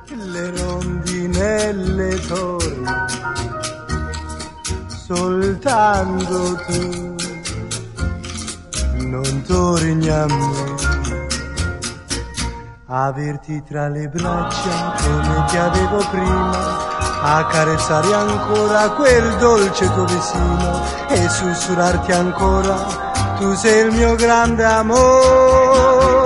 le rondinelle torri, soltanto tu non torni a me. Averti tra le braccia come ti avevo prima, accarezzare ancora quel dolce tuo vicino e sussurrarti ancora, tu sei il mio grande amore.